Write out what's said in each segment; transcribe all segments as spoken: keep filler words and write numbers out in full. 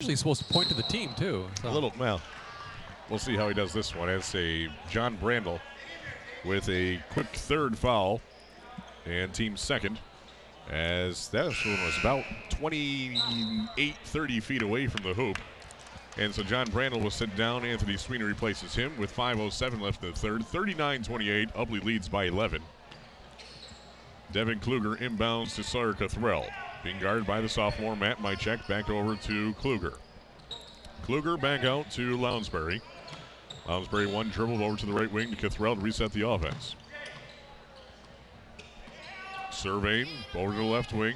actually supposed to point to the team, too. So. A little, well, we'll see how he does this one. It's a John Brandel with a quick third foul and team second, as that one was about twenty-eight, thirty feet away from the hoop. And so John Brandel will sit down. Anthony Sweeney replaces him with five oh seven left in the third. thirty-nine twenty-eight. Ubly leads by eleven. Devin Kluger inbounds to Sawyer Cothrell. Being guarded by the sophomore Matt Mychek. Back over to Kluger. Kluger back out to Lounsbury. Lounsbury one dribble over to the right wing to Cothrell to reset the offense. Surveying over to the left wing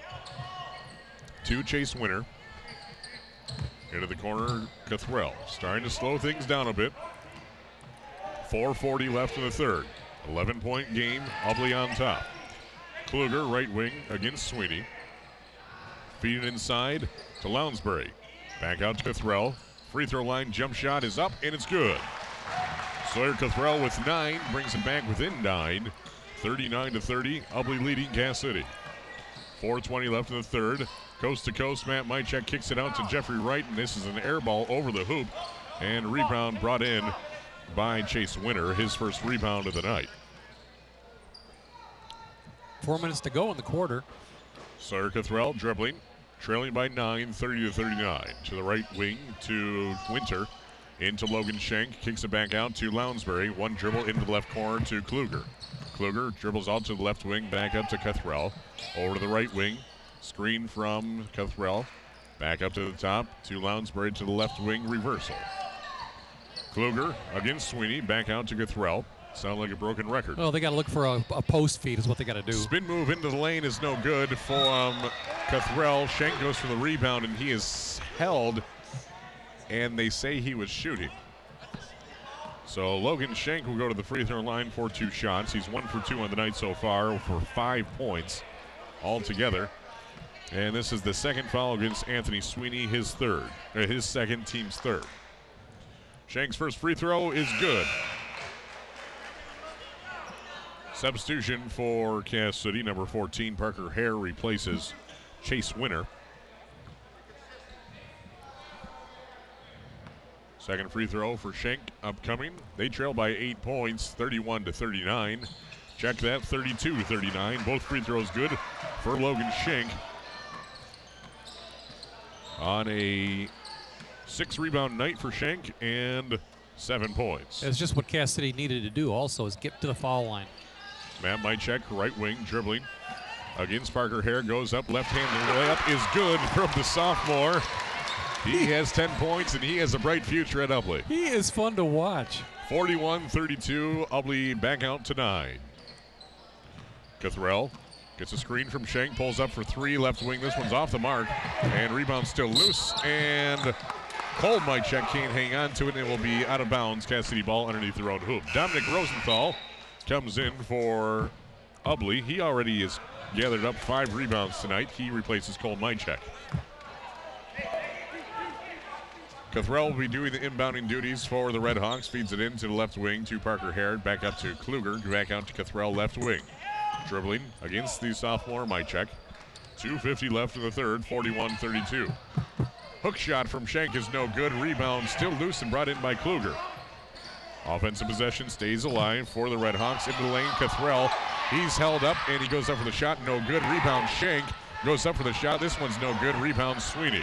to Chase Winter. Into the corner, Cothrell. Starting to slow things down a bit. four forty left in the third. eleven-point game, Ubly on top. Kluger, right wing, against Sweeney. Feeding inside to Lounsbury. Back out to Cothrell. Free throw line jump shot is up, and it's good. Sawyer Cothrell with nine, brings it back within nine. thirty-nine to thirty, Ubly leading Cass City. four twenty left in the third. Coast to coast, Matt Mychek kicks it out to Jeffrey Wright, and this is an air ball over the hoop. And rebound brought in by Chase Winter, his first rebound of the night. Four minutes to go in the quarter. Sawyer Cothrell dribbling, trailing by nine, thirty to thirty-nine. To the right wing to Winter, into Logan Shank, kicks it back out to Lounsbury. One dribble into the left corner to Kluger. Kluger dribbles out to the left wing, back up to Cothrell. Over to the right wing. Screen from Cothrell. Back up to the top to Lounsbury to the left wing reversal. Kluger against Sweeney. Back out to Cothrell. Sound like a broken record. Oh, they got to look for a, a post feed is what they got to do. Spin move into the lane is no good for um, Cothrell. Shank goes for the rebound, and he is held, and they say he was shooting. So Logan Shank will go to the free throw line for two shots. He's one for two on the night so far for five points altogether. And this is the second foul against Anthony Sweeney, his third, uh, his second, team's third. Shank's first free throw is good. Substitution for Cass City, number fourteen, Parker Hare replaces Chase Winter. Second free throw for Shank upcoming. They trail by eight points, thirty-one to thirty-nine. Check that, thirty-two to thirty-nine. Both free throws good for Logan Shank. On a six rebound night for Shank and seven points. It's just what Cass City needed to do also is get to the foul line. Matt Mychek, right wing, dribbling against Parker Hare, goes up, left-handed layup is good from the sophomore. He has ten points, and he has a bright future at Ubly. He is fun to watch. forty-one thirty-two, Ubly back out to nine. Cothrell gets a screen from Shank, pulls up for three, left wing. This one's off the mark, and rebound still loose, and Cole Mychek can't hang on to it, and it will be out of bounds. Cass City ball underneath their own hoop. Dominic Rosenthal comes in for Ubly. He already has gathered up five rebounds tonight. He replaces Cole Mychek. Cothrell will be doing the inbounding duties for the Red Hawks. Feeds it into the left wing to Parker Hare. Back up to Kluger. Back out to Cothrell, left wing. Dribbling against the sophomore Mychek. two fifty left in the third, forty-one thirty-two. Hook shot from Shank is no good. Rebound still loose and brought in by Kluger. Offensive possession stays alive for the Red Hawks. Into the lane, Cothrell. He's held up, and he goes up for the shot. No good. Rebound, Shank goes up for the shot. This one's no good. Rebound, Sweeney.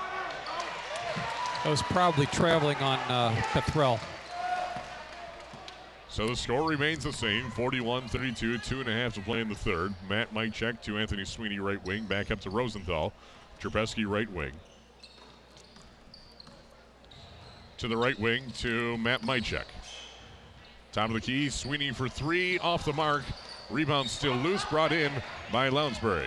That was probably traveling on uh, Cothrell. So the score remains the same, forty-one thirty-two, two and a half to play in the third. Matt Mychek to Anthony Sweeney, right wing. Back up to Rosenthal. Trubisky, right wing. To the right wing to Matt Mychek. Top of the key, Sweeney for three, off the mark. Rebound still loose, brought in by Lounsbury.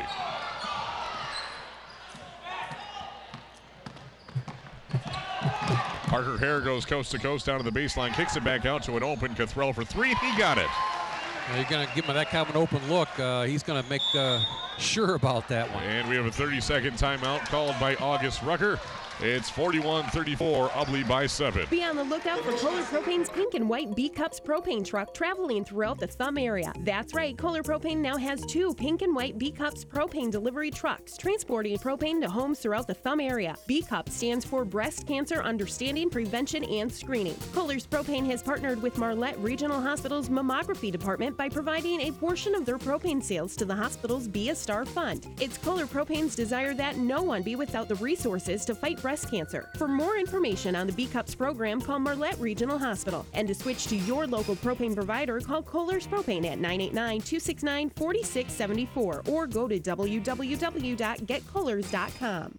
Parker Hare goes coast to coast down to the baseline, kicks it back out to an open Cothrell for three. He got it. Now you're going to give him that kind of an open look. Uh, he's going to make uh, sure about that one. And we have a thirty-second timeout called by August Rucker. It's forty-one thirty-four, Ubly by seven. Be on the lookout for Kohler Propane's pink and white B-Cups propane truck traveling throughout the Thumb area. That's right, Kohler Propane now has two pink and white B-Cups propane delivery trucks transporting propane to homes throughout the Thumb area. B-Cup stands for Breast Cancer Understanding, Prevention, and Screening. Kohler's Propane has partnered with Marlette Regional Hospital's Mammography Department by providing a portion of their propane sales to the hospital's Be a Star Fund. It's Kohler Propane's desire that no one be without the resources to fight breast cancer. For more information on the B-Cups program, call Marlette Regional Hospital. And to switch to your local propane provider, call Kohler's Propane at nine eight nine, two six nine, four six seven four or go to w w w dot get kohlers dot com.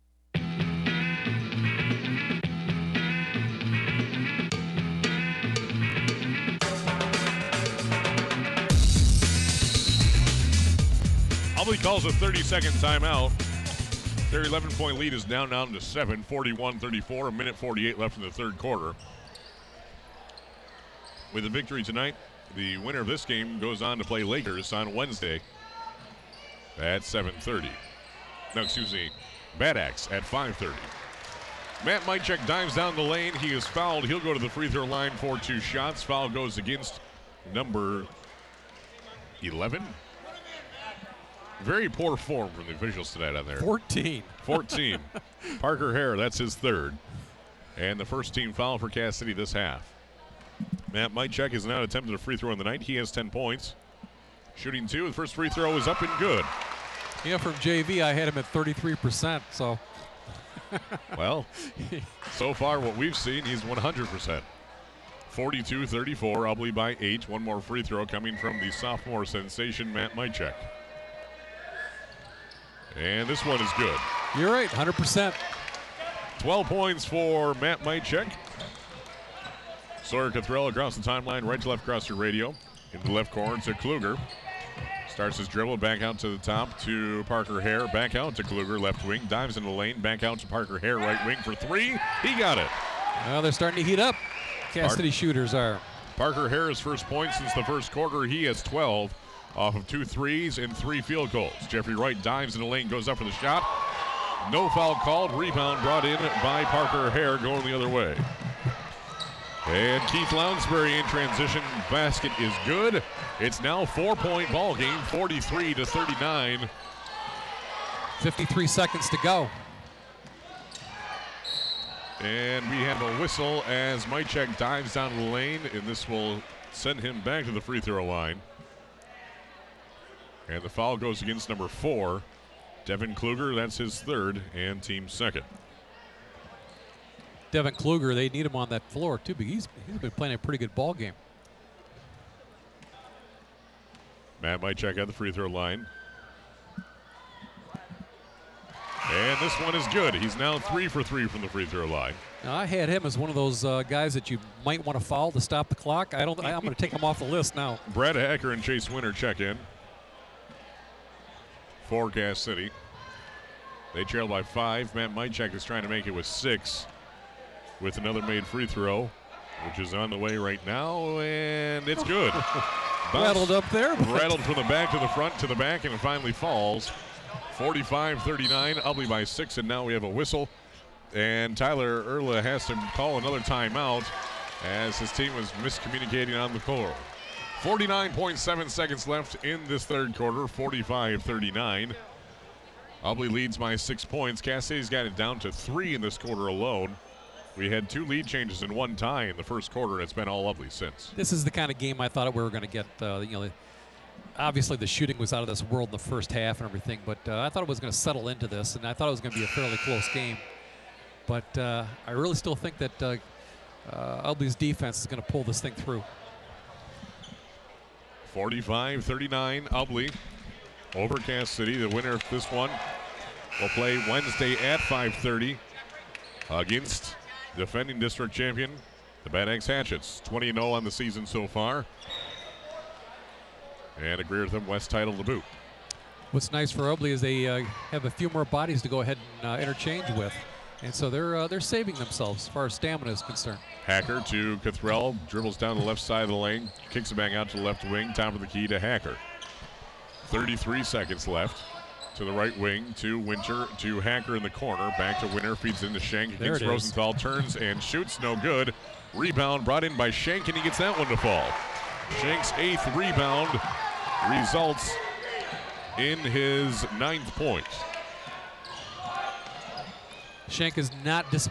Ubly calls a thirty-second timeout. Their eleven-point lead is now down to seven, forty-one thirty-four, a minute forty-eight left in the third quarter. With a victory tonight, the winner of this game goes on to play Lakers on Wednesday at seven thirty. No, excuse me, Bad Axe at five thirty. Matt Mychek dives down the lane. He is fouled. He'll go to the free throw line for two shots. Foul goes against number eleven. Very poor form from the officials tonight on there. fourteen. fourteen. Parker Hare, that's his third. And the first team foul for Cass City this half. Matt Mychek has now attempted a free throw in the night. He has ten points. Shooting two. The first free throw is up and good. Yeah, from J V, I had him at thirty-three percent, so. Well, so far what we've seen, he's one hundred percent. forty-two thirty-four, Ubly by eight. One more free throw coming from the sophomore sensation, Matt Mychek. And this one is good. You're right, one hundred percent. twelve points for Matt Mychek. Sawyer Cothrell across the timeline, right to left across your radio. In the left corner to Kluger. Starts his dribble, back out to the top to Parker Hare. Back out to Kluger, left wing. Dives in the lane, back out to Parker Hare, right wing for three. He got it. Well, they're starting to heat up. Cass Park- City shooters are. Parker Hare's first point since the first quarter. He has twelve. Off of two threes and three field goals. Jeffrey Wright dives in the lane, goes up for the shot. No foul called. Rebound brought in by Parker Hare, going the other way. And Keith Lounsbury in transition. Basket is good. It's now four-point ball game, forty-three to thirty-nine. fifty-three seconds to go. And we have a whistle as Mychek dives down the lane, and this will send him back to the free throw line. And the foul goes against number four, Devin Kluger. That's his third and team second. Devin Kluger, they need him on that floor too, but he's, he's been playing a pretty good ball game. Matt Mychek at the free throw line. And this one is good. He's now three for three from the free throw line. Now, I had him as one of those uh, guys that you might want to foul to stop the clock. I don't. I'm going to take him off the list now. Brad Hacker and Chase Winter check in for Cass City. They trail by five. Matt Mychek is trying to make it with six with another made free throw, which is on the way right now, and it's good. Rattled up there. Rattled from the back to the front to the back, and it finally falls. forty-five thirty-nine, Ubly by six, and now we have a whistle. And Tyler Erla has to call another timeout as his team was miscommunicating on the floor. forty-nine point seven seconds left in this third quarter, forty-five thirty-nine. Ubly leads by six points. Cass City's got it down to three in this quarter alone. We had two lead changes in one tie in the first quarter, and it's been all Ubly since. This is the kind of game I thought we were going to get. Uh, you know, obviously the shooting was out of this world in the first half and everything, but uh, I thought it was going to settle into this, and I thought it was going to be a fairly close game. But uh, I really still think that uh, uh, Ubly's defense is going to pull this thing through. forty-five thirty-nine, Ubly over Cass City. The winner of this one will play Wednesday at five thirty against defending district champion, the Bad Axe Hatchets. twenty and oh on the season so far. And a Greertham West title to boot. What's nice for Ubly is they uh, have a few more bodies to go ahead and uh, interchange with. And so they're uh, they're saving themselves as far as stamina is concerned. Hacker to Cothrell, dribbles down the left side of the lane, kicks it back out to the left wing. Top of the key to Hacker. thirty-three seconds left. To the right wing, to Winter, to Hacker in the corner. Back to Winter, feeds into Shank. There Against it is. Rosenthal, turns and shoots, no good. Rebound brought in by Shank, and he gets that one to fall. Shank's eighth rebound results in his ninth point. Shank is not disappointed.